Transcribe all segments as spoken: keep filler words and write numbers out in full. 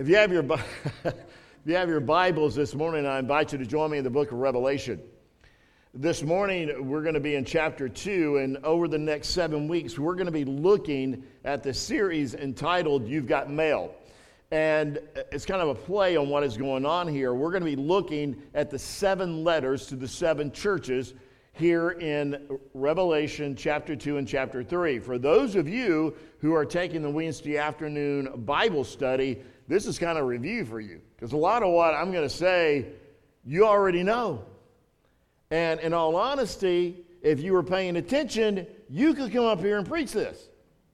If you have your Bi- if you have your Bibles this morning, I invite you to join me in the book of Revelation. This morning, we're going to be in chapter two, and over the next seven weeks, we're going to be looking at the series entitled, You've Got Mail. And it's kind of a play on what is going on here. We're going to be looking at the seven letters to the seven churches here in Revelation chapter two and chapter three. For those of you who are taking the Wednesday afternoon Bible study, this is kind of a review for you, because a lot of what I'm going to say, you already know. And in all honesty, if you were paying attention, you could come up here and preach this.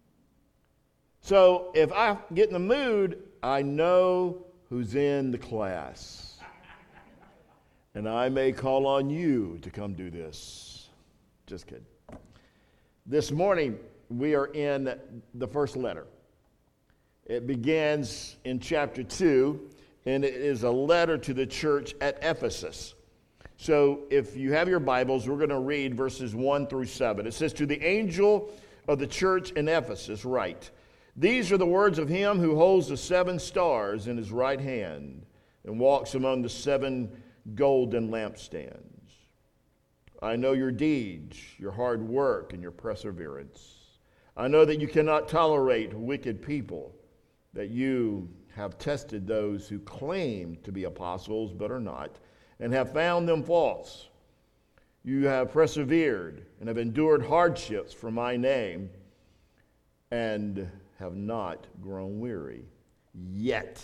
So if I get in the mood, I know who's in the class. And I may call on you to come do this. Just kidding. This morning, we are in the first letter. It begins in chapter two, and it is a letter to the church at Ephesus. So if you have your Bibles, we're going to read verses one through seven. It says, "To the angel of the church in Ephesus write, These are the words of him who holds the seven stars in his right hand and walks among the seven golden lampstands. I know your deeds, your hard work, and your perseverance. I know that you cannot tolerate wicked people, that you have tested those who claim to be apostles but are not, and have found them false. You have persevered and have endured hardships for my name, and have not grown weary. Yet,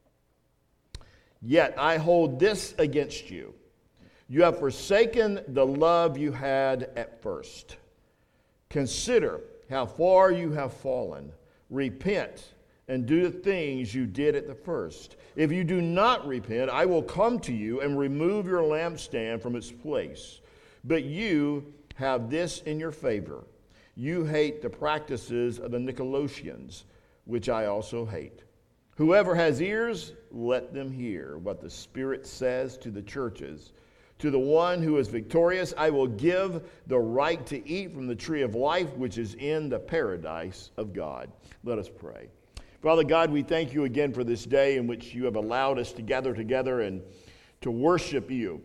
yet I hold this against you. You have forsaken the love you had at first. Consider how far you have fallen. Repent and do the things you did at the first. If you do not repent, I will come to you and remove your lampstand from its place. But you have this in your favor. You hate the practices of the Nicolaitans, which I also hate. Whoever has ears, let them hear what the Spirit says to the churches. To the one who is victorious, I will give the right to eat from the tree of life, which is in the paradise of God." Let us pray. Father God, we thank you again for this day in which you have allowed us to gather together and to worship you.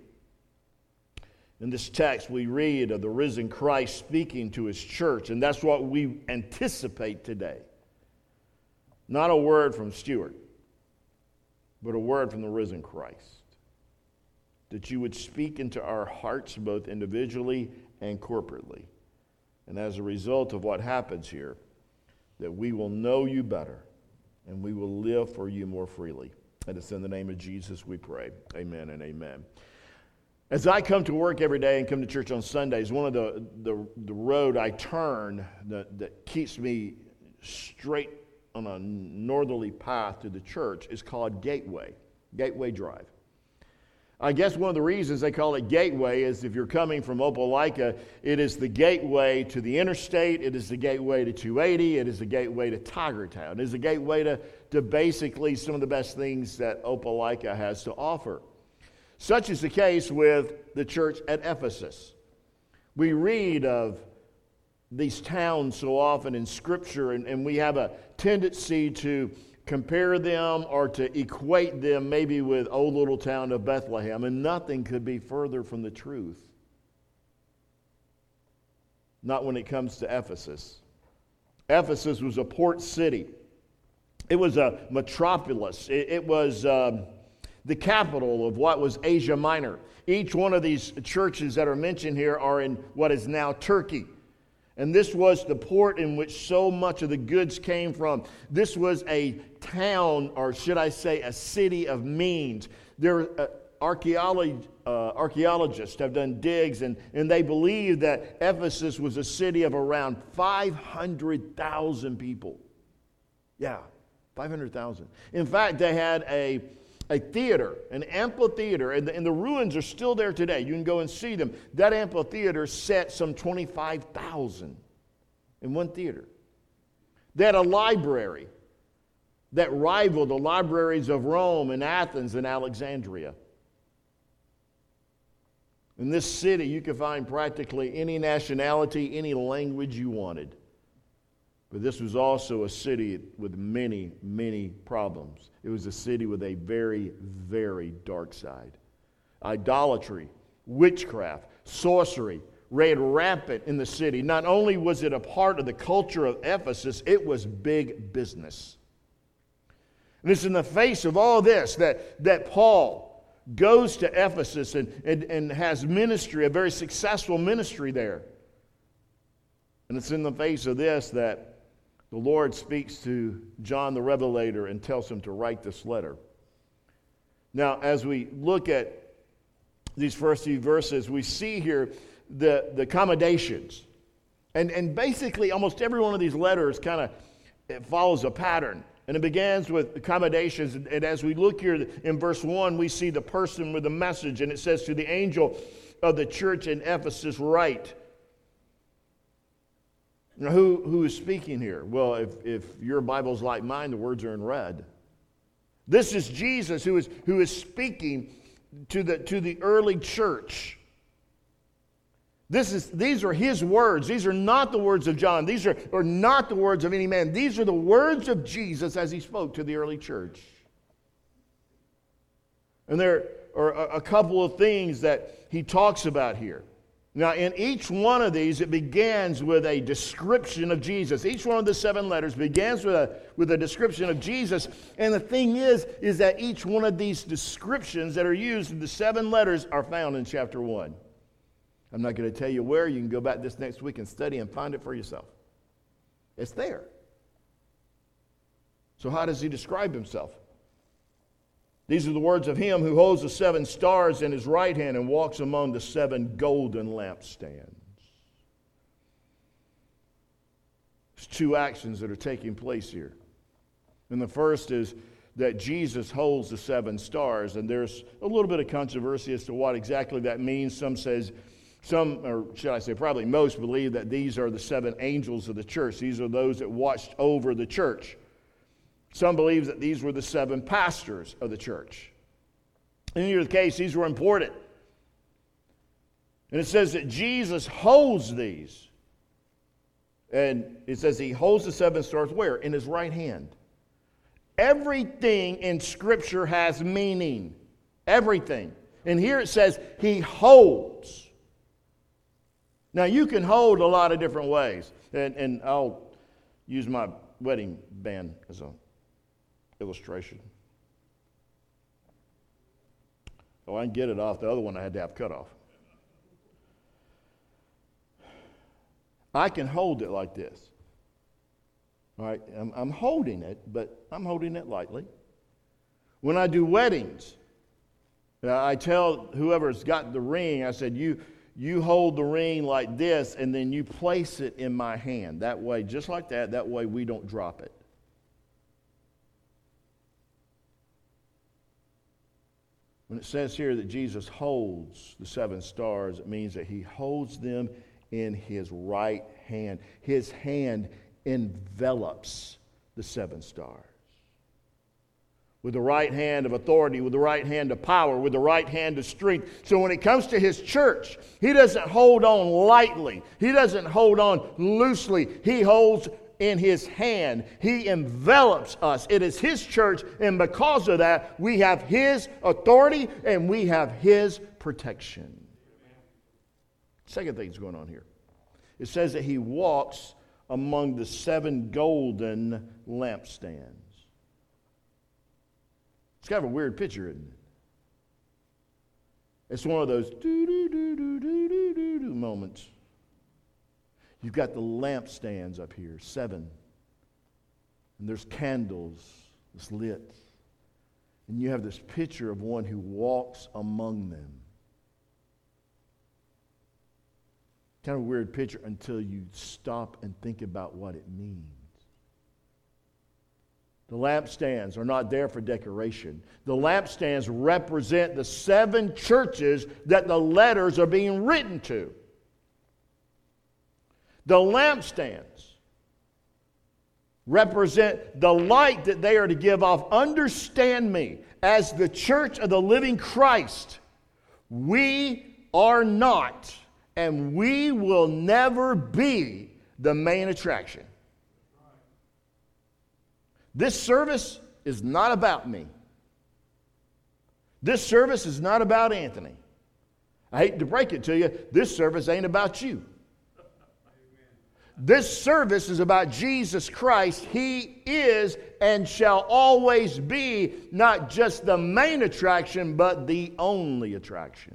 In this text, we read of the risen Christ speaking to his church, and that's what we anticipate today. Not a word from Stuart, but a word from the risen Christ. That you would speak into our hearts both individually and corporately. And as a result of what happens here, that we will know you better and we will live for you more freely. And it's in the name of Jesus we pray. Amen and amen. As I come to work every day and come to church on Sundays, one of the, the, the road I turn that, that keeps me straight on a northerly path to the church is called Gateway, Gateway Drive. I guess one of the reasons they call it Gateway is if you're coming from Opelika, it is the gateway to the interstate, it is the gateway to two eighty, it is the gateway to Tigertown, it is the gateway to, to basically some of the best things that Opelika has to offer. Such is the case with the church at Ephesus. We read of these towns so often in Scripture, and, and we have a tendency to compare them or to equate them maybe with old little town of Bethlehem, and nothing could be further from the truth. Not when it comes to Ephesus. Ephesus was a port city. It was a metropolis. It, it was um, the capital of what was Asia Minor. Each one of these churches that are mentioned here are in what is now Turkey. And this was the port in which so much of the goods came from. This was a town, or should I say a city of means. There, uh, archaeology, uh, archaeologists have done digs, and, and they believe that Ephesus was a city of around five hundred thousand people. Yeah, five hundred thousand. In fact, they had a A theater, an amphitheater, and the, and the ruins are still there today. You can go and see them. That amphitheater set some twenty-five thousand in one theater. They had a library that rivaled the libraries of Rome and Athens and Alexandria. In this city, you could find practically any nationality, any language you wanted. But this was also a city with many, many problems. It was a city with a very, very dark side. Idolatry, witchcraft, sorcery ran rampant in the city. Not only was it a part of the culture of Ephesus, it was big business. And it's in the face of all this that, that Paul goes to Ephesus and, and, and has ministry, a very successful ministry there. And it's in the face of this that the Lord speaks to John the Revelator and tells him to write this letter. Now, as we look at these first few verses, we see here the, the accommodations. And, and basically, almost every one of these letters kind of it follows a pattern. And it begins with accommodations. And, and as we look here in verse one, we see the person with the message. And it says, to the angel of the church in Ephesus, write. Now, who, who is speaking here? Well, if, if your Bible's like mine, the words are in red. This is Jesus who is, who is speaking to the, to the early church. This is, these are his words. These are not the words of John. These are, are not the words of any man. These are the words of Jesus as he spoke to the early church. And there are a, a couple of things that he talks about here. Now, in each one of these, it begins with a description of Jesus. Each one of the seven letters begins with a, with a description of Jesus. And the thing is, is that each one of these descriptions that are used in the seven letters are found in chapter one. I'm not going to tell you where. You can go back this next week and study and find it for yourself. It's there. So how does he describe himself? These are the words of him who holds the seven stars in his right hand and walks among the seven golden lampstands. There's two actions that are taking place here. And the first is that Jesus holds the seven stars, and there's a little bit of controversy as to what exactly that means. Some says, some, or should I say probably most, believe that these are the seven angels of the church. These are those that watched over the church. Some believe that these were the seven pastors of the church. In either case, these were important. And it says that Jesus holds these. And it says he holds the seven stars where? In his right hand. Everything in Scripture has meaning. Everything. And here it says he holds. Now, you can hold a lot of different ways. And, and I'll use my wedding band as an illustration. Oh, I can get it off. The other one I had to have cut off. I can hold it like this. All right, I'm, I'm holding it, but I'm holding it lightly. When I do weddings, I tell whoever's got the ring, I said, you, you hold the ring like this, and then you place it in my hand. That way, just like that, that way we don't drop it. When it says here that Jesus holds the seven stars, it means that he holds them in his right hand. His hand envelops the seven stars. With the right hand of authority, with the right hand of power, with the right hand of strength. So when it comes to his church, he doesn't hold on lightly. He doesn't hold on loosely. He holds in his hand. He envelops us. It is his church, and because of that, we have his authority and we have his protection. Second thing's going on here. It says that he walks among the seven golden lampstands. It's kind of a weird picture, isn't it? It's one of those do-do-do-do-do-do-do moments. You've got the lampstands up here, seven. And there's candles that's lit. And you have this picture of one who walks among them. Kind of a weird picture until you stop and think about what it means. The lampstands are not there for decoration. The lampstands represent the seven churches that the letters are being written to. The lampstands represent the light that they are to give off. Understand me, as the church of the living Christ, we are not, and we will never be, the main attraction. This service is not about me. This service is not about Anthony. I hate to break it to you, this service ain't about you. This service is about Jesus Christ. He is and shall always be not just the main attraction, but the only attraction.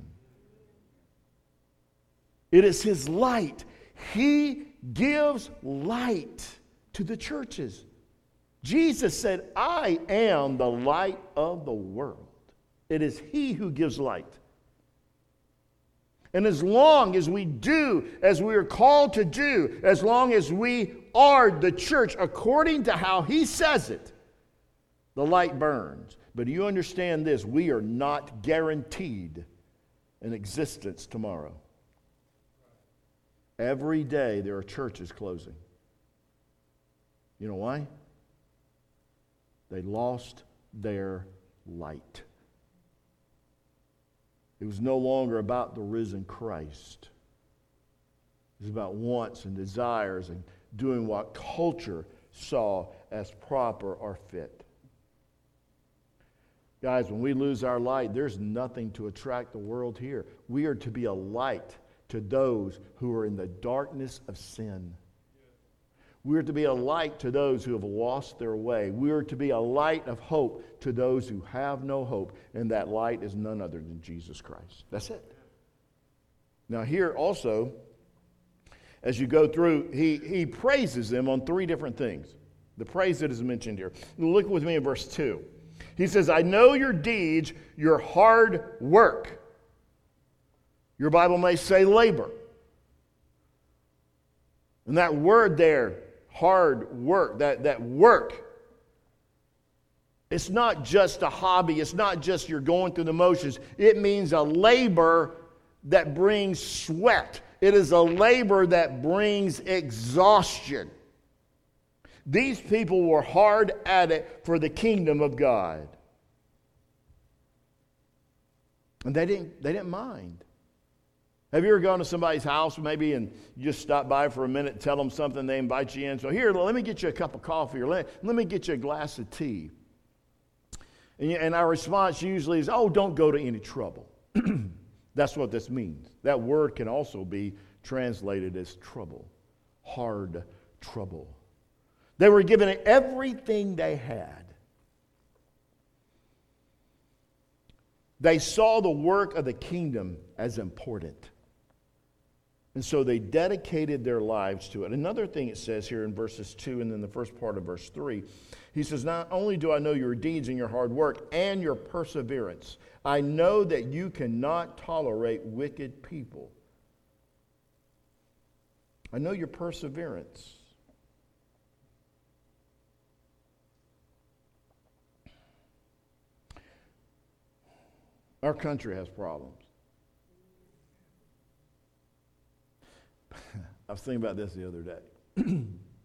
It is His light. He gives light to the churches. Jesus said, I am the light of the world. It is He who gives light. And as long as we do as we are called to do, as long as we are the church according to how He says it, the light burns. But do you understand this? We are not guaranteed an existence tomorrow. Every day there are churches closing. You know why? They lost their light. It was no longer about the risen Christ. It was about wants and desires and doing what culture saw as proper or fit. Guys, when we lose our light, there's nothing to attract the world here. We are to be a light to those who are in the darkness of sin. We are to be a light to those who have lost their way. We are to be a light of hope to those who have no hope. And that light is none other than Jesus Christ. That's it. Now here also, as you go through, he, he praises them on three different things. The praise that is mentioned here. Look with me in verse two. He says, I know your deeds, your hard work. Your Bible may say labor. And that word there, hard work, that, that work, it's not just a hobby. It's not just you're going through the motions. It means a labor that brings sweat. It is a labor that brings exhaustion. These people were hard at it for the kingdom of God. And they didn't, they didn't mind. Have you ever gone to somebody's house maybe and you just stop by for a minute, tell them something, they invite you in? So here, let me get you a cup of coffee or let, let me get you a glass of tea. And, and our response usually is, oh, don't go to any trouble. That's what this means. That word can also be translated as trouble, hard trouble. They were given everything they had. They saw the work of the kingdom as important. And so they dedicated their lives to it. Another thing it says here in verses two and then the first part of verse three, he says, not only do I know your deeds and your hard work and your perseverance, I know that you cannot tolerate wicked people. I know your perseverance. Our country has problems. I was thinking about this the other day.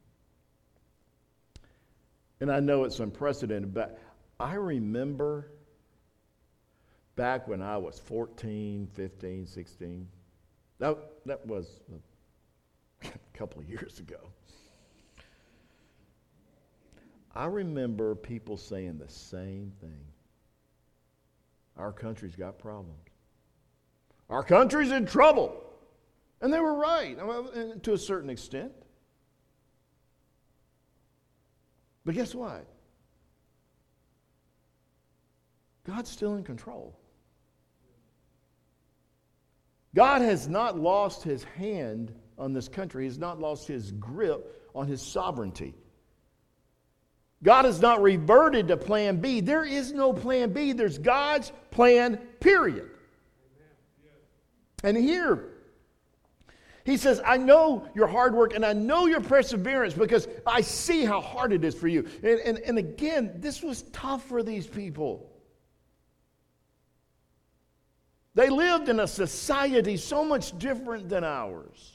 And I know it's unprecedented, but I remember back when I was fourteen, fifteen, sixteen. That, that was a couple of years ago. I remember people saying the same thing. Our country's got problems. Our country's in trouble. And they were right, to a certain extent. But guess what? God's still in control. God has not lost His hand on this country. He has not lost His grip on His sovereignty. God has not reverted to plan B. There is no plan B. There's God's plan, period. And here, he says, I know your hard work and I know your perseverance because I see how hard it is for you. And, and, and again, this was tough for these people. They lived in a society so much different than ours.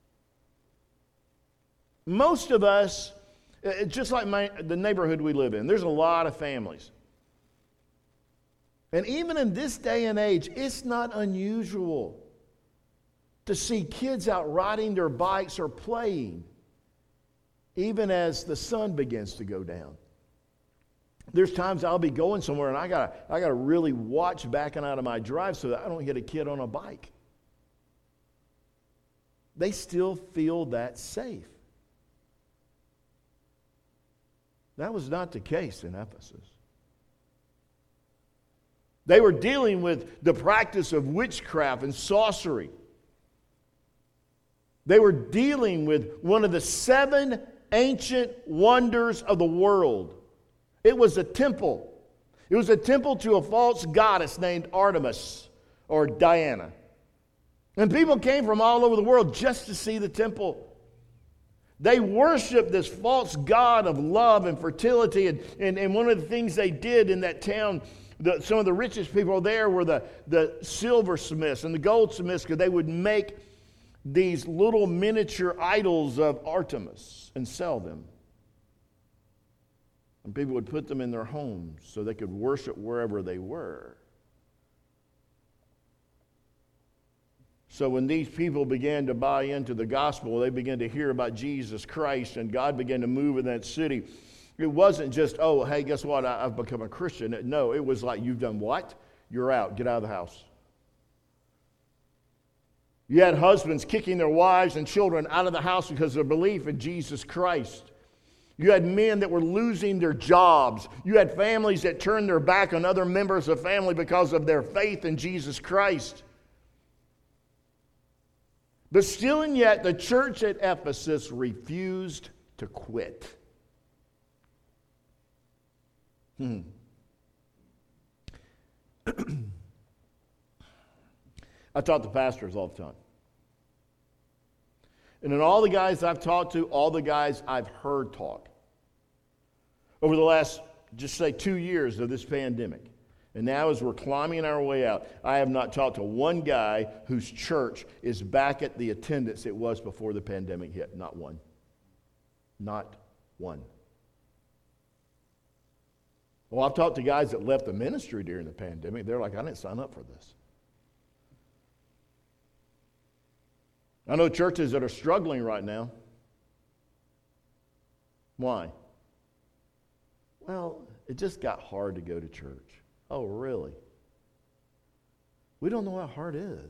Most of us, just like my, the neighborhood we live in, there's a lot of families. And even in this day and age, it's not unusual to see kids out riding their bikes or playing, even as the sun begins to go down. There's times I'll be going somewhere and I gotta, I gotta really watch backing out of my drive so that I don't hit a kid on a bike. They still feel that safe. That was not the case in Ephesus. They were dealing with the practice of witchcraft and sorcery. They were dealing with one of the seven ancient wonders of the world. It was a temple. It was a temple to a false goddess named Artemis or Diana. And people came from all over the world just to see the temple. They worshiped this false god of love and fertility. And, and, and one of the things they did in that town, the, some of the richest people there were the, the silversmiths and the goldsmiths, because they would make these little miniature idols of Artemis and sell them. And people would put them in their homes so they could worship wherever they were. So when these people began to buy into the gospel, they began to hear about Jesus Christ, and God began to move in that city. It wasn't just, oh, hey, guess what? I, I've become a Christian. No, it was like, you've done what? You're out. Get out of the house. You had husbands kicking their wives and children out of the house because of their belief in Jesus Christ. You had men that were losing their jobs. You had families that turned their back on other members of family because of their faith in Jesus Christ. But still and yet, the church at Ephesus refused to quit. Hmm. I talk to pastors all the time. And in all the guys I've talked to, all the guys I've heard talk, over the last, just say, two years of this pandemic, and now as we're climbing our way out, I have not talked to one guy whose church is back at the attendance it was before the pandemic hit. Not one. Not one. Well, I've talked to guys that left the ministry during the pandemic. They're like, I didn't sign up for this. I know churches that are struggling right now. Why? Well, it just got hard to go to church. Oh, really? We don't know what hard is.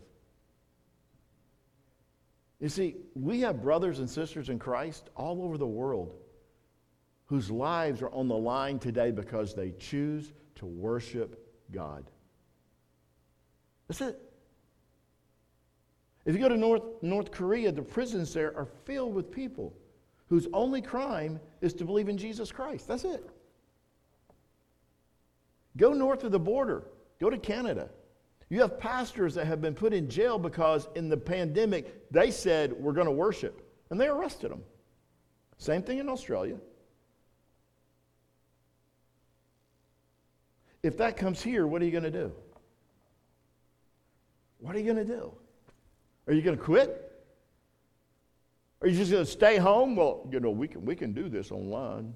You see, we have brothers and sisters in Christ all over the world whose lives are on the line today because they choose to worship God. That's it. If you go to North, North Korea, the prisons there are filled with people whose only crime is to believe in Jesus Christ. That's it. Go north of the border. Go to Canada. You have pastors that have been put in jail because in the pandemic they said, we're going to worship. And they arrested them. Same thing in Australia. If that comes here, what are you going to do? What are you going to do? Are you going to quit? Are you just going to stay home? Well, you know, we can, we can do this online.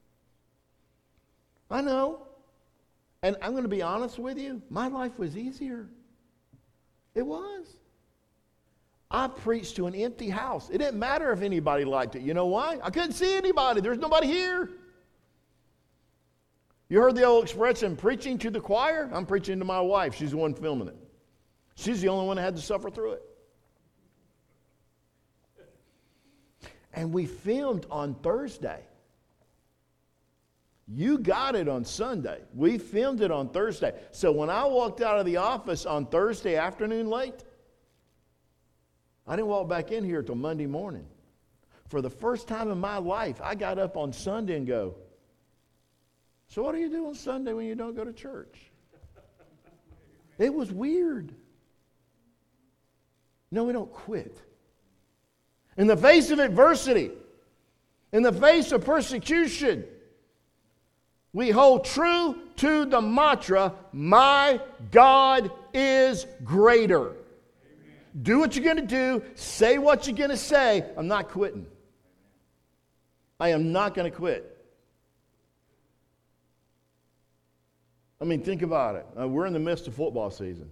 I know. And I'm going to be honest with you, my life was easier. It was. I preached to an empty house. It didn't matter if anybody liked it. You know why? I couldn't see anybody. There's nobody here. You heard the old expression, preaching to the choir? I'm preaching to my wife. She's the one filming it. She's the only one that had to suffer through it. And we filmed on Thursday. You got it on Sunday. We filmed it on Thursday. So when I walked out of the office on Thursday afternoon late, I didn't walk back in here until Monday morning. For the first time in my life, I got up on Sunday and go, so what do you do on Sunday when you don't go to church? It was weird. No, we don't quit. In the face of adversity, in the face of persecution, we hold true to the mantra, my God is greater. Amen. Do what you're going to do. Say what you're going to say. I'm not quitting. I am not going to quit. I mean, think about it. Uh, we're in the midst of football season.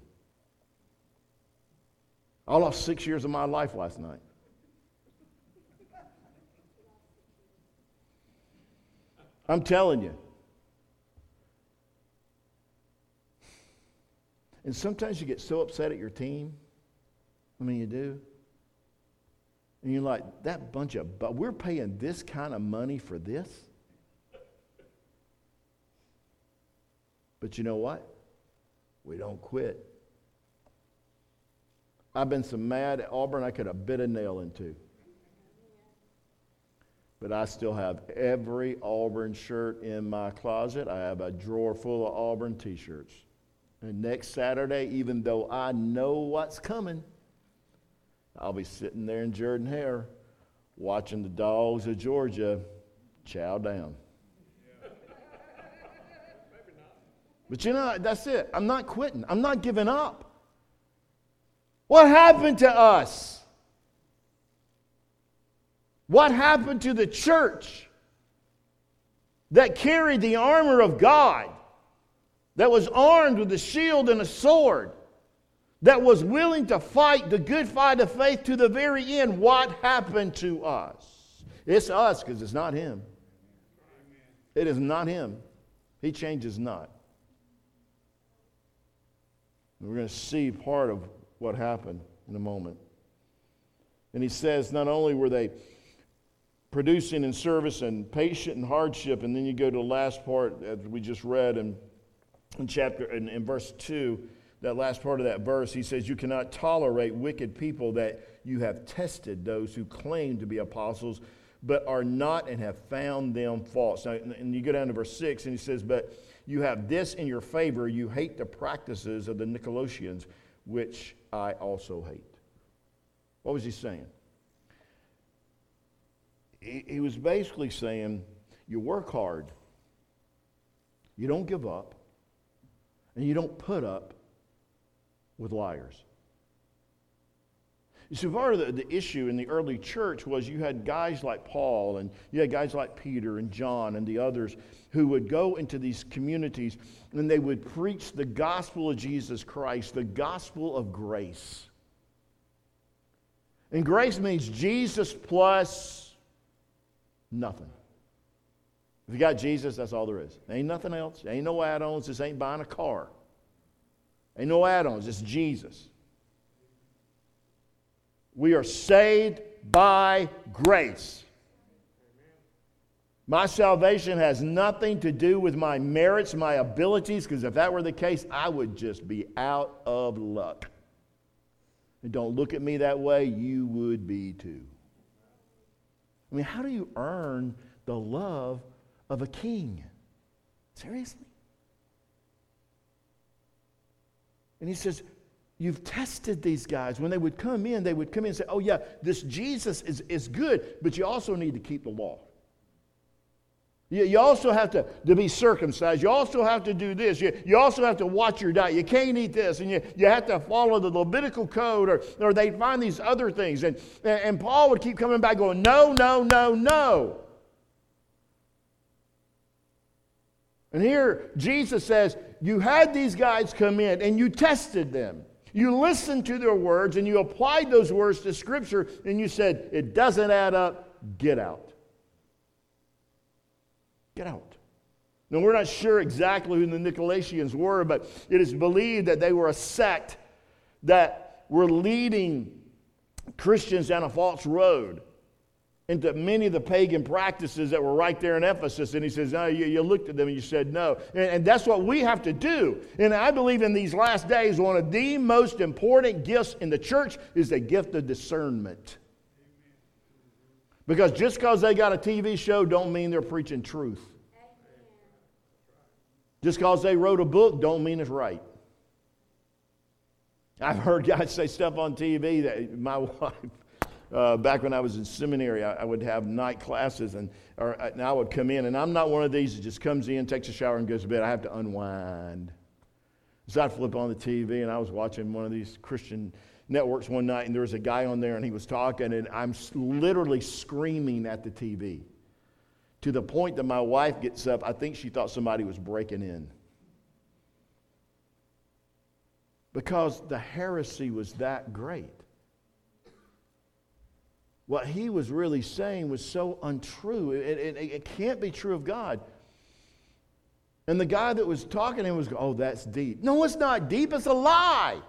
I lost six years of my life last night. I'm telling you. And sometimes you get so upset at your team. I mean, you do. And you're like, that bunch of, but we're paying this kind of money for this? But you know what? We don't quit. I've been so mad at Auburn I could have bit a nail into. But I still have every Auburn shirt in my closet. I have a drawer full of Auburn t-shirts. And next Saturday, even though I know what's coming, I'll be sitting there in Jordan-Hare watching the Dogs of Georgia chow down. But you know, that's it. I'm not quitting. I'm not giving up. What happened to us? What happened to the church that carried the armor of God, that was armed with a shield and a sword, that was willing to fight the good fight of faith to the very end? What happened to us? It's us, because it's not him. It is not him. He changes not. We're going to see part of what happened in a moment. And he says not only were they producing in service and patient in hardship, and then you go to the last part as we just read in, in chapter in, in verse two, that last part of that verse, he says, you cannot tolerate wicked people, that you have tested those who claim to be apostles, but are not, and have found them false. Now, and you go down to verse six, and he says, but you have this in your favor, you hate the practices of the Nicolaitans, which I also hate. What was he saying? He, he was basically saying, you work hard, you don't give up, and you don't put up with liars. You see, part of the, the issue in the early church was you had guys like Paul, and you had guys like Peter and John and the others who would go into these communities and they would preach the gospel of Jesus Christ, the gospel of grace. And grace means Jesus plus nothing. If you got Jesus, that's all there is. There ain't nothing else. There ain't no add-ons. This ain't buying a car. Ain't no add-ons. It's Jesus. We are saved by grace. My salvation has nothing to do with my merits, my abilities, because if that were the case, I would just be out of luck. And don't look at me that way, you would be too. I mean, how do you earn the love of a king? Seriously? And he says, you've tested these guys. When they would come in, they would come in and say, oh yeah, this Jesus is, is good, but you also need to keep the law. You, you also have to, to be circumcised. You also have to do this. You, you also have to watch your diet. You can't eat this. And you, you have to follow the Levitical code, or, or they'd find these other things. And, and Paul would keep coming back going, no, no, no, no. And here Jesus says, you had these guys come in and you tested them. You listened to their words and you applied those words to Scripture and you said, it doesn't add up, get out. Get out. Now, we're not sure exactly who the Nicolaitans were, but it is believed that they were a sect that were leading Christians down a false road into many of the pagan practices that were right there in Ephesus. And he says, no, you, you looked at them and you said no. And, and that's what we have to do. And I believe in these last days, one of the most important gifts in the church is the gift of discernment. Because just because they got a T V show don't mean they're preaching truth. Just because they wrote a book don't mean it's right. I've heard guys say stuff on T V that my wife, uh, back when I was in seminary, I, I would have night classes, and, or, and I would come in, and I'm not one of these that just comes in, takes a shower, and goes to bed. I have to unwind. So I'd flip on the T V, and I was watching one of these Christian networks one night, and there was a guy on there, and he was talking, and I'm literally screaming at the T V to the point that my wife gets up. I think she thought somebody was breaking in, because the heresy was that great. What he was really saying was so untrue. It, it, it can't be true of God. And the guy that was talking to him was going, oh, that's deep. No, it's not deep. It's a lie.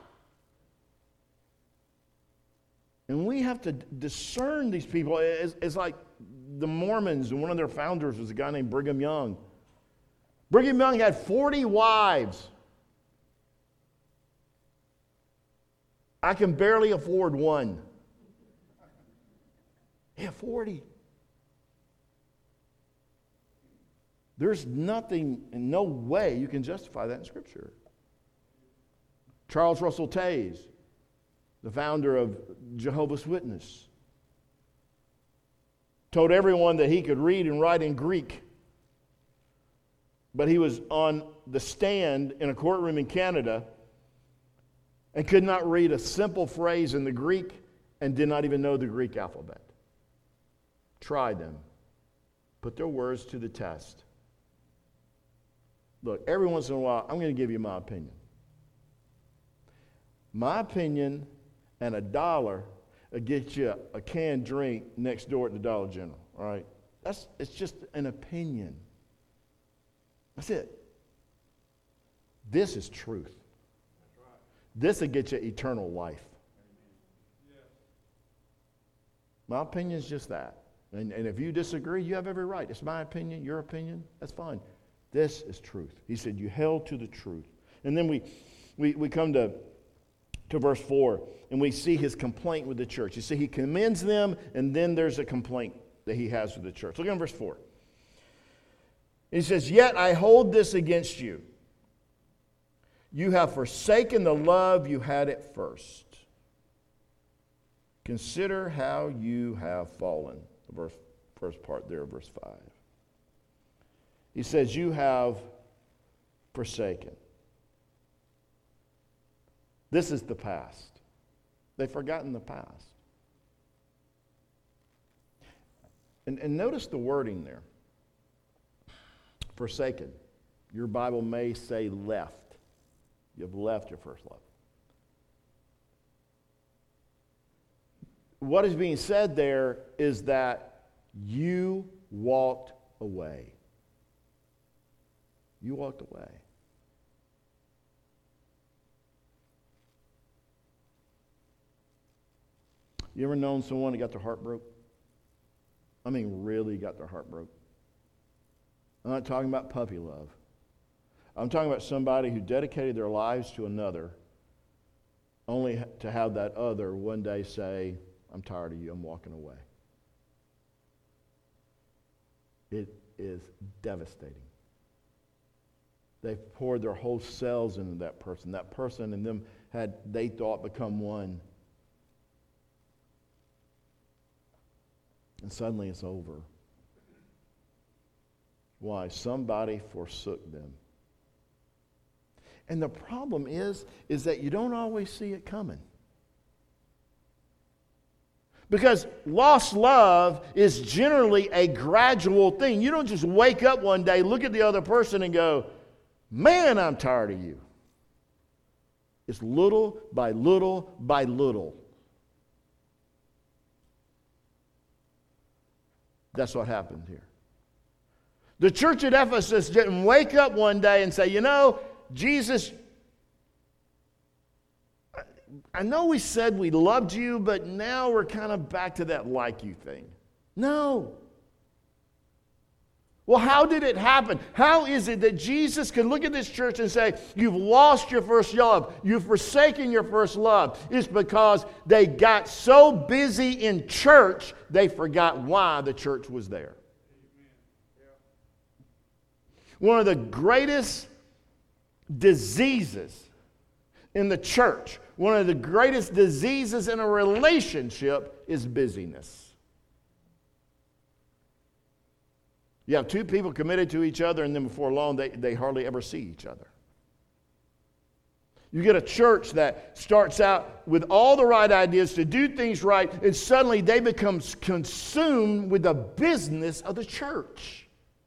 And we have to discern these people. It's, it's like the Mormons, and one of their founders was a guy named Brigham Young. Brigham Young had forty wives. I can barely afford one. He had forty. There's nothing, and no way you can justify that in Scripture. Charles Russell Taze, the founder of Jehovah's Witness, told everyone that he could read and write in Greek. But he was on the stand in a courtroom in Canada and could not read a simple phrase in the Greek and did not even know the Greek alphabet. Try them. Put their words to the test. Look, every once in a while, I'm going to give you my opinion. My opinion and a dollar will get you a canned drink next door at the Dollar General, all right? That's, it's just an opinion. That's it. This is truth. That's right. This will get you eternal life. Yeah. My opinion is just that. And, and if you disagree, you have every right. It's my opinion, your opinion, that's fine. This is truth. He said, you held to the truth. And then we we, we come to, to verse four, and we see his complaint with the church. You see, he commends them, and then there's a complaint that he has with the church. Look at verse four. He says, yet I hold this against you. You have forsaken the love you had at first. Consider how you have fallen. The verse, first part there, verse five. He says, you have forsaken. This is the past. They've forgotten the past. And, and notice the wording there. Forsaken. Your Bible may say left. You've left your first love. What is being said there is that you walked away. You walked away. You ever known someone that got their heart broke? I mean, really got their heart broke. I'm not talking about puppy love. I'm talking about somebody who dedicated their lives to another only to have that other one day say, I'm tired of you, I'm walking away. It is devastating. They've poured their whole selves into that person. That person and them had, they thought, become one. And suddenly it's over. Why? Somebody forsook them. And the problem is, is that you don't always see it coming. Because lost love is generally a gradual thing. You don't just wake up one day, look at the other person and go, man, I'm tired of you. It's little by little by little. That's what happened here. The church at Ephesus didn't wake up one day and say, you know, Jesus, I know we said we loved you, but now we're kind of back to that like you thing. No. Well, how did it happen? How is it that Jesus can look at this church and say, you've lost your first love, you've forsaken your first love? It's because they got so busy in church, they forgot why the church was there. One of the greatest diseases in the church, one of the greatest diseases in a relationship is busyness. You have two people committed to each other, and then before long, they, they hardly ever see each other. You get a church that starts out with all the right ideas to do things right, and suddenly they become consumed with the business of the church.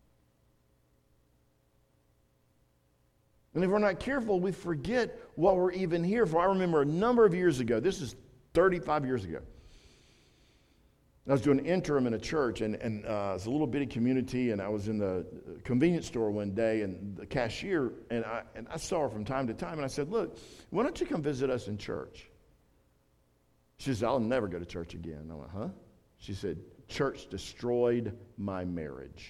And if we're not careful, we forget what we're even here for. I remember a number of years ago, this is thirty-five years ago, I was doing an interim in a church, and, and uh, it's a little bitty community, and I was in the convenience store one day, and the cashier, and I, and I saw her from time to time, and I said, look, why don't you come visit us in church? She said, I'll never go to church again. I went, huh? She said, church destroyed my marriage.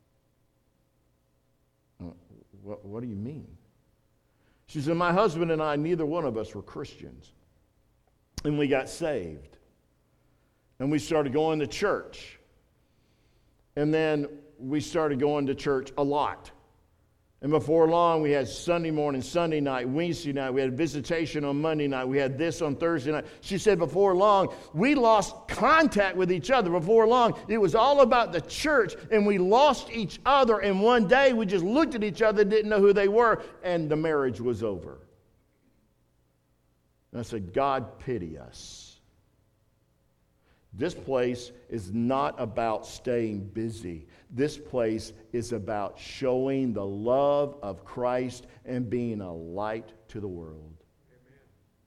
I went, what, what do you mean? She said, my husband and I, neither one of us were Christians, and we got saved. And we started going to church. And then we started going to church a lot. And before long, we had Sunday morning, Sunday night, Wednesday night. We had visitation on Monday night. We had this on Thursday night. She said before long, we lost contact with each other. Before long, it was all about the church, and we lost each other. And one day, we just looked at each other, didn't know who they were, and the marriage was over. And I said, God pity us. This place is not about staying busy. This place is about showing the love of Christ and being a light to the world. Amen.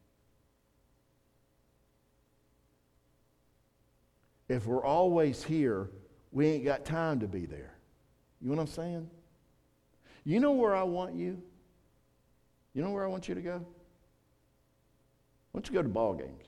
If we're always here, we ain't got time to be there. You know what I'm saying? You know where I want you? You know where I want you to go? I want you to go to ball games.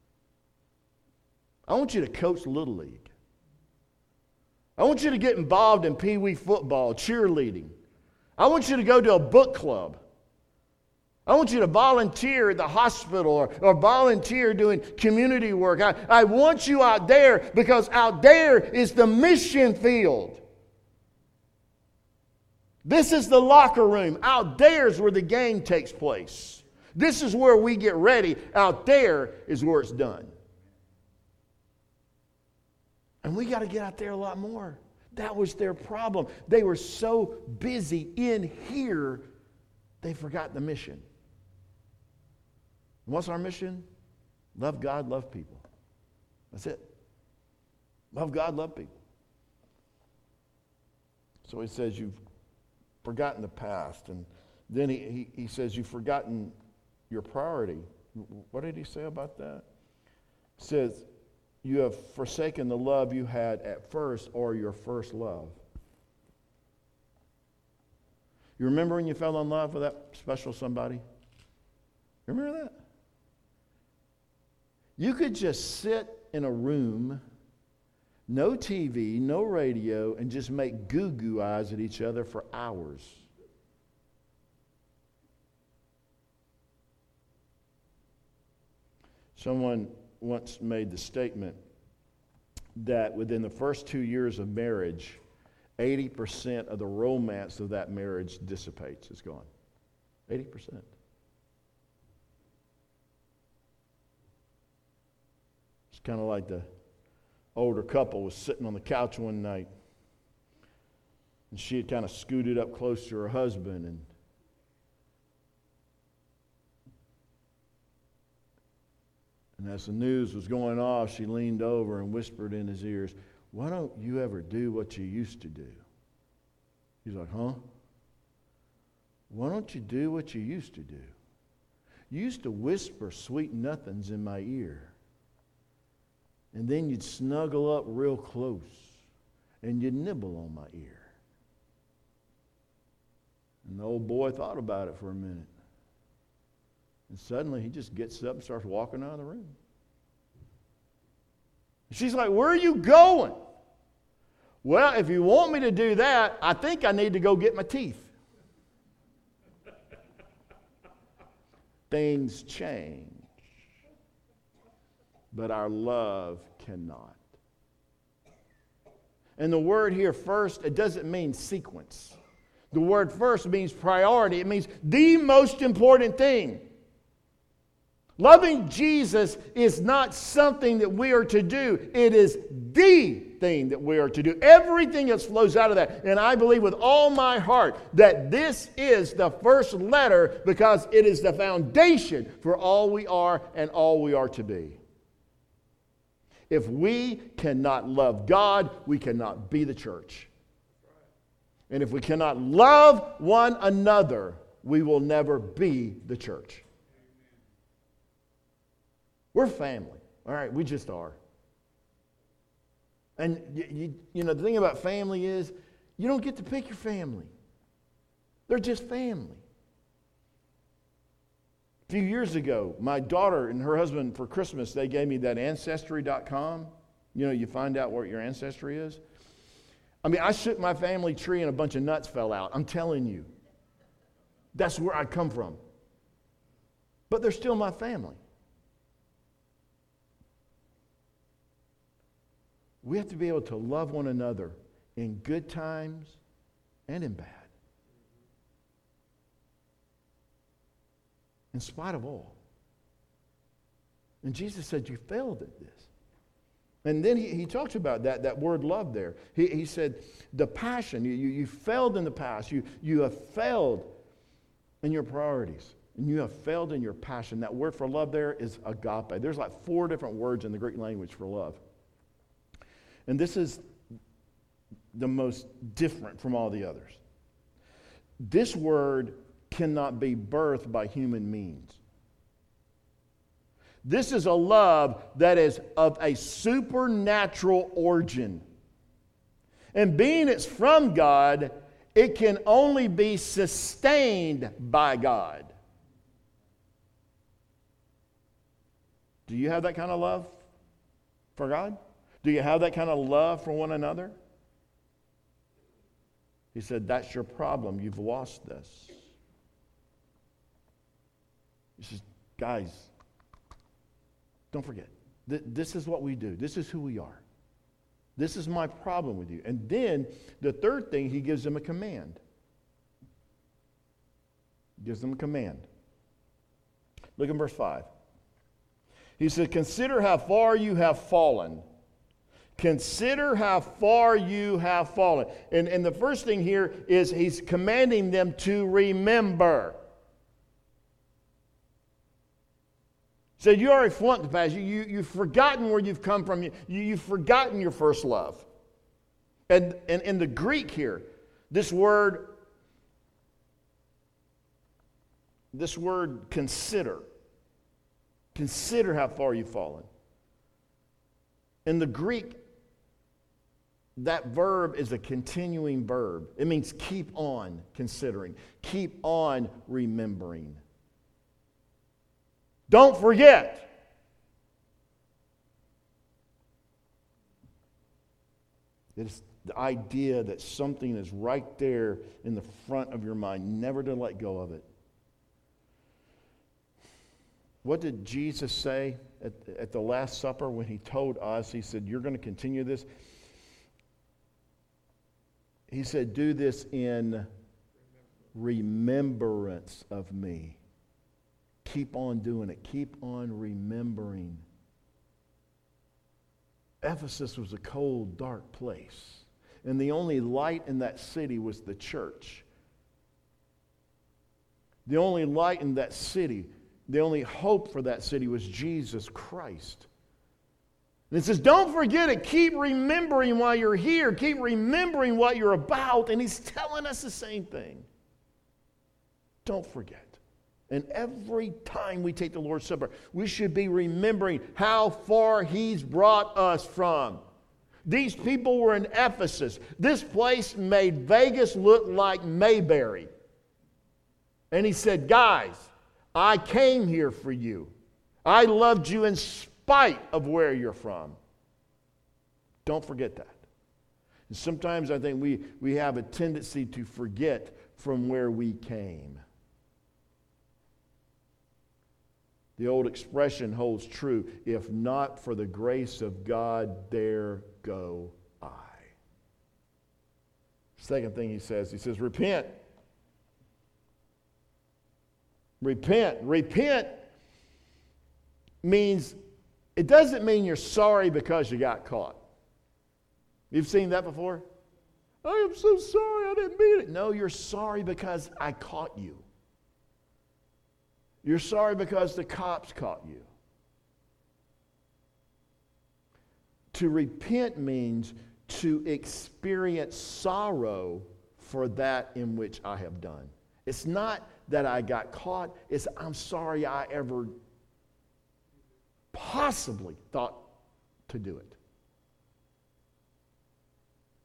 I want you to coach Little League. I want you to get involved in Pee Wee football, cheerleading. I want you to go to a book club. I want you to volunteer at the hospital or, or volunteer doing community work. I, I want you out there because out there is the mission field. This is the locker room. Out there is where the game takes place. This is where we get ready. Out there is where it's done. And we got to get out there a lot more. That was their problem. They were so busy in here, they forgot the mission. What's our mission? Love God, love people. That's it. Love God, love people. So he says, you've forgotten the past. And then he, he, he says, you've forgotten your priority. What did he say about that? He says, you have forsaken the love you had at first, or your first love. You remember when you fell in love with that special somebody? You remember that? You could just sit in a room, no T V, no radio, and just make goo-goo eyes at each other for hours. Someone once made the statement that within the first two years of marriage, eighty percent of the romance of that marriage dissipates. It's gone. eighty percent. It's kind of like the older couple was sitting on the couch one night, and she had kind of scooted up close to her husband, and And as the news was going off, she leaned over and whispered in his ears, why don't you ever do what you used to do? He's like, huh? Why don't you do what you used to do? You used to whisper sweet nothings in my ear. And then you'd snuggle up real close and you'd nibble on my ear. And the old boy thought about it for a minute. And suddenly he just gets up and starts walking out of the room. She's like, where are you going? Well, if you want me to do that, I think I need to go get my teeth. Things change. But our love cannot. And the word here first, it doesn't mean sequence. The word first means priority. It means the most important thing. Loving Jesus is not something that we are to do. It is the thing that we are to do. Everything else flows out of that. And I believe with all my heart that this is the first letter because it is the foundation for all we are and all we are to be. If we cannot love God, we cannot be the church. And if we cannot love one another, we will never be the church. We're family. All right, we just are. And you, you, you know, the thing about family is you don't get to pick your family. They're just family. A few years ago, my daughter and her husband, for Christmas, they gave me that Ancestry dot com. You know, you find out what your ancestry is. I mean, I shook my family tree and a bunch of nuts fell out. I'm telling you. That's where I come from. But they're still my family. We have to be able to love one another in good times and in bad. In spite of all. And Jesus said, you failed at this. And then he, he talks about that, that word love there. He, he said, the passion, you, you, you failed in the past. You, you have failed in your priorities. And you have failed in your passion. That word for love there is agape. There's like four different words in the Greek language for love. And this is the most different from all the others. This word cannot be birthed by human means. This is a love that is of a supernatural origin. And being it's from God, it can only be sustained by God. Do you have that kind of love for God? Do you have that kind of love for one another? He said, that's your problem. You've lost this. He says, guys, don't forget. Th- this is what we do. This is who we are. This is my problem with you. And then the third thing, he gives them a command. He gives them a command. Look at verse five. He said, consider how far you have fallen. Consider how far you have fallen. And, and the first thing here is he's commanding them to remember. He said, you already flunked the past. You, you, you've forgotten where you've come from. You, you, you've forgotten your first love. And, and in the Greek here, this word, this word consider. Consider how far you've fallen. In the Greek, that verb is a continuing verb. It means keep on considering. Keep on remembering. Don't forget. It's the idea that something is right there in the front of your mind, never to let go of it. What did Jesus say at, at the Last Supper when he told us? He said, you're going to continue this. He said, do this in remembrance of me. Keep on doing it. Keep on remembering. Ephesus was a cold, dark place. And the only light in that city was the church. The only light in that city, the only hope for that city was Jesus Christ. And it says, don't forget it. Keep remembering while you're here. Keep remembering what you're about. And he's telling us the same thing. Don't forget. And every time we take the Lord's Supper, we should be remembering how far he's brought us from. These people were in Ephesus. This place made Vegas look like Mayberry. And he said, guys, I came here for you. I loved you in spite of where you're from. Don't forget that. And sometimes I think we, we have a tendency to forget from where we came. The old expression holds true, if not for the grace of God, there go I. Second thing he says, he says, repent. Repent. Repent means, it doesn't mean you're sorry because you got caught. You've seen that before? I am so sorry, I didn't mean it. No, you're sorry because I caught you. You're sorry because the cops caught you. To repent means to experience sorrow for that in which I have done. It's not that I got caught. It's I'm sorry I ever possibly thought to do it.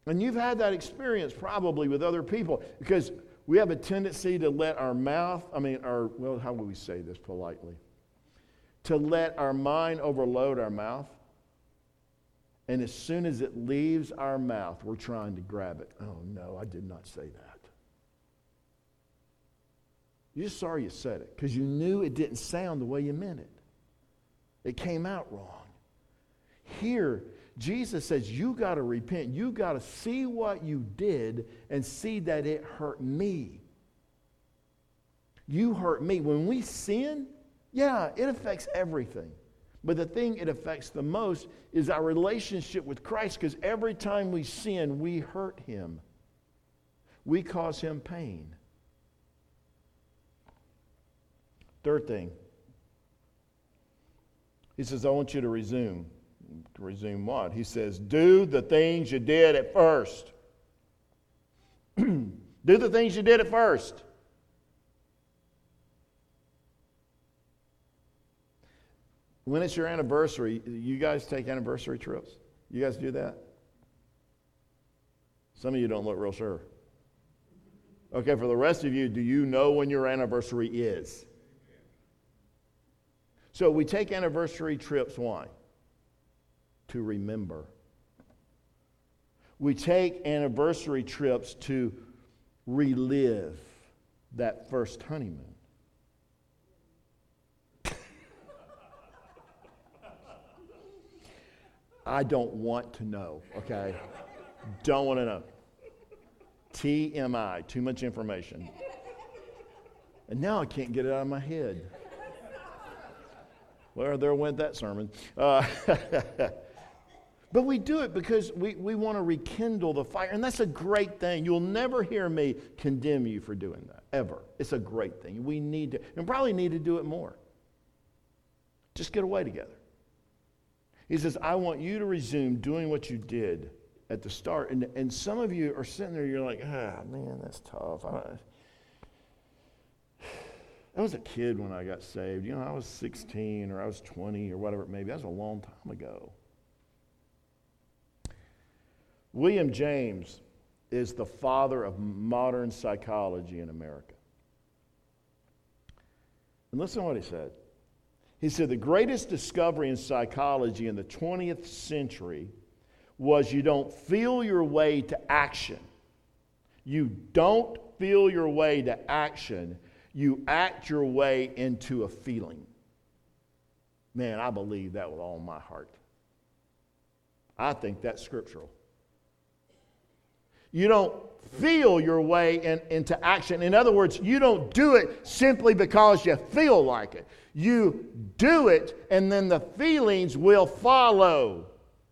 And you've had that experience probably with other people, because we have a tendency to let our mouth, I mean, our, well, how would we say this politely? To let our mind overload our mouth. And as soon as it leaves our mouth, we're trying to grab it. Oh, no, I did not say that. You're just sorry you said it, because you knew it didn't sound the way you meant it. It came out wrong. Here, Jesus says, you got to repent. You got to see what you did and see that it hurt me. You hurt me. When we sin, yeah, it affects everything. But the thing it affects the most is our relationship with Christ, because every time we sin, we hurt him. We cause him pain. Third thing, he says, I want you to resume. To resume what? He says, do the things you did at first. Do the things you did at first. When it's your anniversary, you guys take anniversary trips? You guys do that? Some of you don't look real sure. Okay, for the rest of you, do you know when your anniversary is? So we take anniversary trips, why? To remember. We take anniversary trips to relive that first honeymoon. I don't want to know, okay? Don't want to know. T M I, too much information. And now I can't get it out of my head. Well, there went that sermon. Uh, but we do it because we, we want to rekindle the fire. And that's a great thing. You'll never hear me condemn you for doing that, ever. It's a great thing. We need to, and probably need to do it more. Just get away together. He says, I want you to resume doing what you did at the start. And, and some of you are sitting there, you're like, ah, man, that's tough. I, I was a kid when I got saved. You know, I was sixteen or I was twenty or whatever it may be. That was a long time ago. William James is the father of modern psychology in America. And listen to what he said. He said, the greatest discovery in psychology in the twentieth century was you don't feel your way to action. You don't feel your way to action. You act your way into a feeling. Man, I believe that with all my heart. I think that's scriptural. You don't feel your way in, into action. In other words, you don't do it simply because you feel like it. You do it, and then the feelings will follow.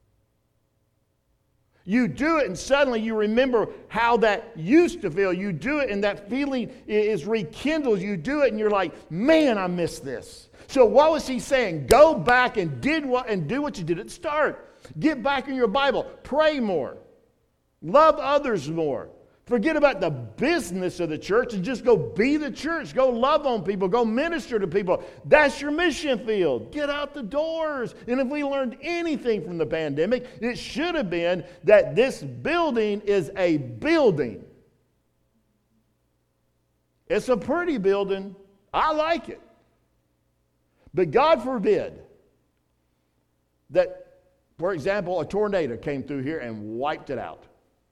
You do it, and suddenly you remember how that used to feel. You do it, and that feeling is rekindled. You do it, and you're like, man, I miss this. So what was he saying? Go back and did what and do what you did at the start. Get back in your Bible. Pray more. Love others more. Forget about the business of the church and just go be the church. Go love on people. Go minister to people. That's your mission field. Get out the doors. And if we learned anything from the pandemic, it should have been that this building is a building. It's a pretty building. I like it. But God forbid that, for example, a tornado came through here and wiped it out.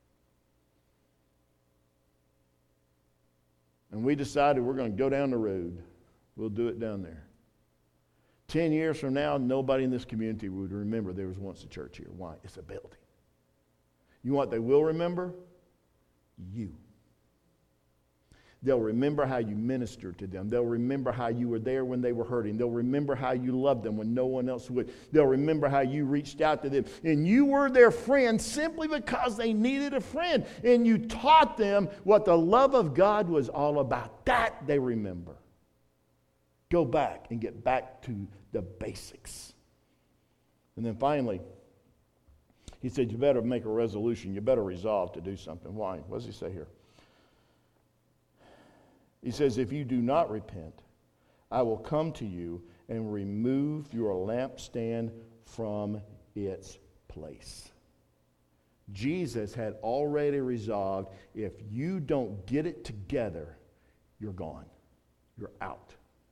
And we decided we're going to go down the road. We'll do it down there. Ten years from now, nobody in this community would remember there was once a church here. Why? It's a building. You know what they will remember? You. They'll remember how you ministered to them. They'll remember how you were there when they were hurting. They'll remember how you loved them when no one else would. They'll remember how you reached out to them. And you were their friend simply because they needed a friend. And you taught them what the love of God was all about. That they remember. Go back and get back to the basics. And then finally, he said, you better make a resolution. You better resolve to do something. Why? What does he say here? He says, if you do not repent, I will come to you and remove your lampstand from its place. Jesus had already resolved, if you don't get it together, you're gone. You're out.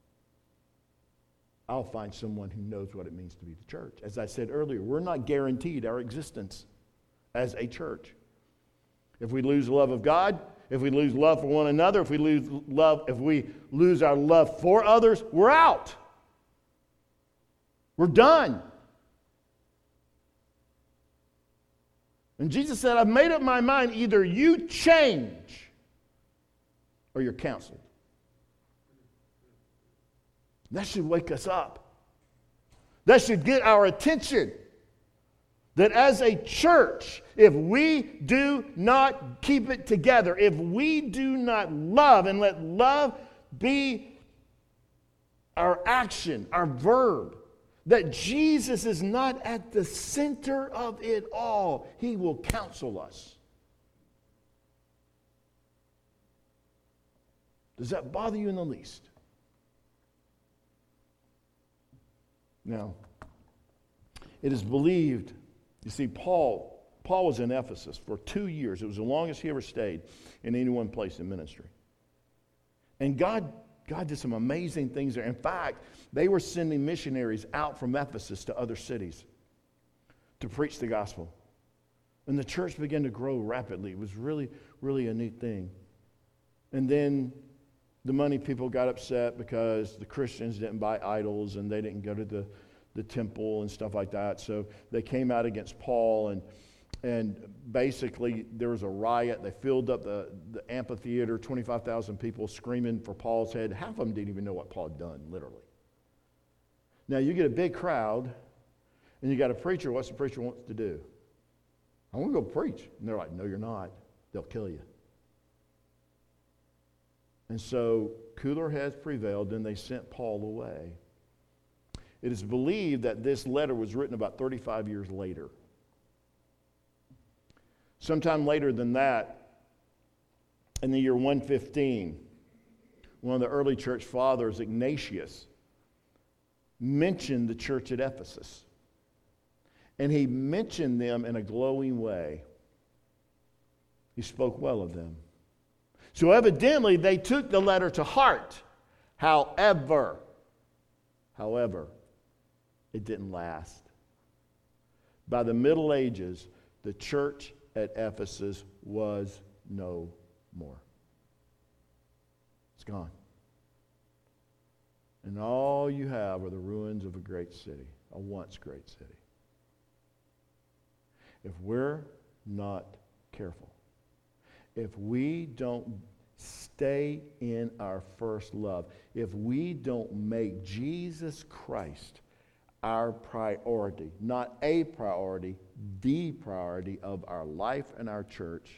I'll find someone who knows what it means to be the church. As I said earlier, we're not guaranteed our existence as a church. If we lose the love of God, if we lose love for one another, if we lose love, if we lose our love for others, we're out. We're done. And Jesus said, I've made up my mind, either you change or you're canceled. That should wake us up. That should get our attention. That as a church, if we do not keep it together, if we do not love and let love be our action, our verb, that Jesus is not at the center of it all, he will counsel us. Does that bother you in the least? Now, it is believed, you see, Paul, Paul was in Ephesus for two years. It was the longest he ever stayed in any one place in ministry. And God, God did some amazing things there. In fact, they were sending missionaries out from Ephesus to other cities to preach the gospel. And the church began to grow rapidly. It was really, really a neat thing. And then the money people got upset because the Christians didn't buy idols and they didn't go to the, the temple and stuff like that. So they came out against Paul, and and basically there was a riot. They filled up the, the amphitheater, twenty-five thousand people screaming for Paul's head. Half of them didn't even know what Paul had done, literally. Now you get a big crowd and you got a preacher. What's the preacher wants to do? I want to go preach. And they're like, no, you're not. They'll kill you. And so cooler heads prevailed, and they sent Paul away. It is believed that this letter was written about thirty-five years later. Sometime later than that, in the year one fifteen, one of the early church fathers, Ignatius, mentioned the church at Ephesus. And he mentioned them in a glowing way. He spoke well of them. So evidently, they took the letter to heart. However, however, it didn't last. By the Middle Ages, the church at Ephesus was no more. It's gone. And all you have are the ruins of a great city, a once great city. If we're not careful, if we don't stay in our first love, if we don't make Jesus Christ our priority, not a priority, the priority of our life and our church,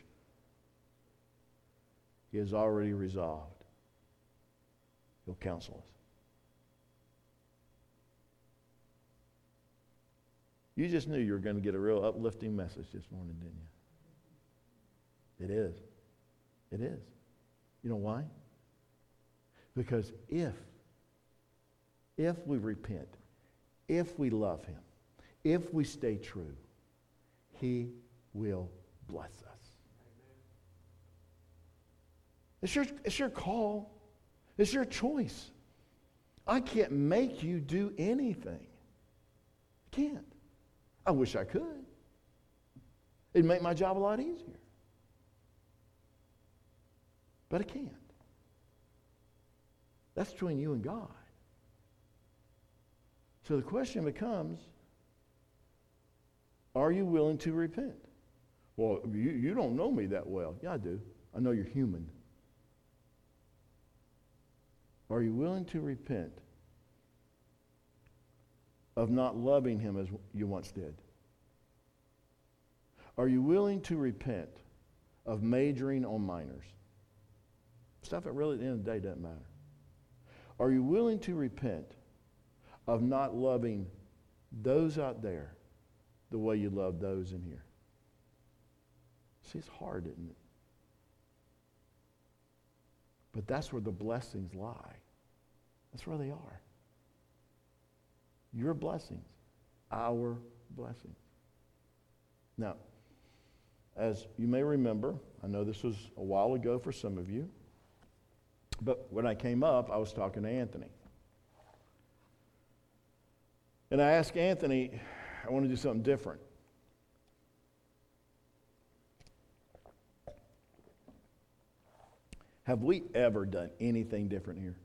he has already resolved. He'll counsel us. You just knew you were going to get a real uplifting message this morning, didn't you? It is. It is. You know why? Because if, if we repent, if we love him, if we stay true, he will bless us. It's your, it's your call. It's your choice. I can't make you do anything. I can't. I wish I could. It'd make my job a lot easier. But I can't. That's between you and God. So the question becomes, are you willing to repent? Well, you, you don't know me that well. Yeah, I do. I know you're human. Are you willing to repent of not loving him as you once did? Are you willing to repent of majoring on minors? Stuff that really at the end of the day doesn't matter. Are you willing to repent of not loving those out there the way you love those in here? See, it's hard, isn't it? But that's where the blessings lie. That's where they are. Your blessings, our blessings. Now, as you may remember, I know this was a while ago for some of you, but when I came up, I was talking to Anthony. And I asked Anthony, I want to do something different. Have we ever done anything different here?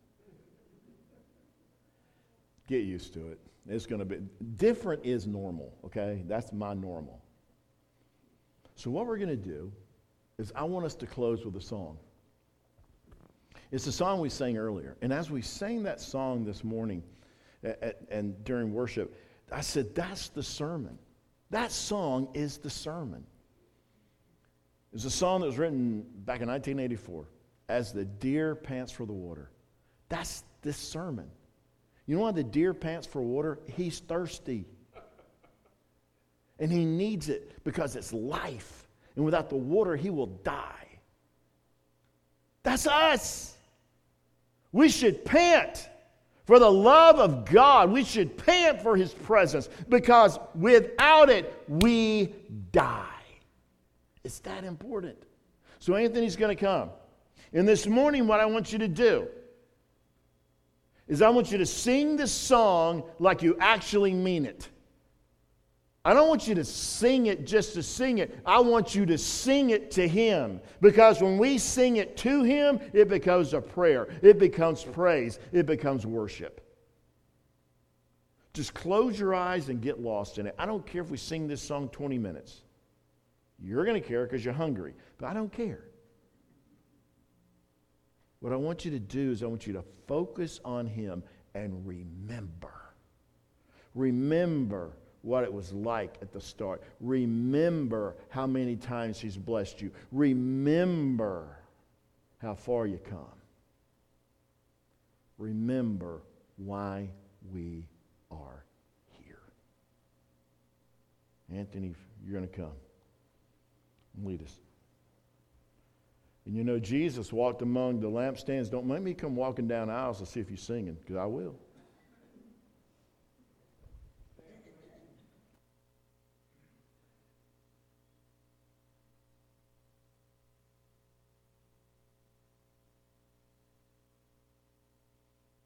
Get used to it. It's going to be different is normal, okay? That's my normal. So what we're going to do is I want us to close with a song. It's a song we sang earlier. And as we sang that song this morning at, at, and during worship, I said, that's the sermon. That song is the sermon. It's a song that was written back in nineteen eighty-four, As the Deer Pants for the Water. That's this sermon. You know why the deer pants for water? He's thirsty. And he needs it because it's life. And without the water, he will die. That's us. We should pant for the love of God. We should pant for his presence because without it, we die. It's that important. So Anthony's going to come. And this morning, what I want you to do is I want you to sing this song like you actually mean it. I don't want you to sing it just to sing it. I want you to sing it to him. Because when we sing it to him, it becomes a prayer. It becomes praise. It becomes worship. Just close your eyes and get lost in it. I don't care if we sing this song twenty minutes. You're going to care because you're hungry. But I don't care. What I want you to do is I want you to focus on him and remember. Remember what it was like at the start. Remember how many times he's blessed you. Remember how far you come. Remember why we are here. Anthony, you're going to come. Lead us. And you know, Jesus walked among the lampstands. Don't make me come walking down aisles to see if you're singing, because I will.